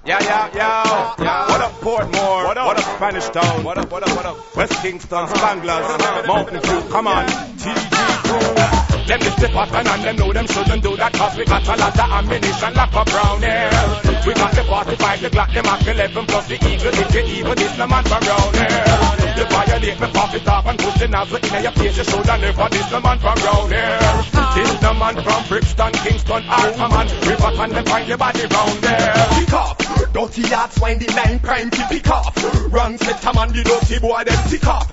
Yeah. What up, Portmore? What up, Spanish Town? What up? West Kingston, Spanglers, Mountain View, come on, TG Crew. Them is the pattern and them know them shouldn't do that, cause we got a lot of ammunition locked up round here. We got the 45, the Glock, the Mac 11 plus the Eagle, if you even this no man from round here. You violate me, pop it off and put the nozzle in your face, you shoulda never this no man from round here. This no man from Brixton, Kingston, Altamont, River and them find the body round there. Pick off, dirty yards, wind the 9 prime to pick off. Run, set a man, the dirty boy, them tick off.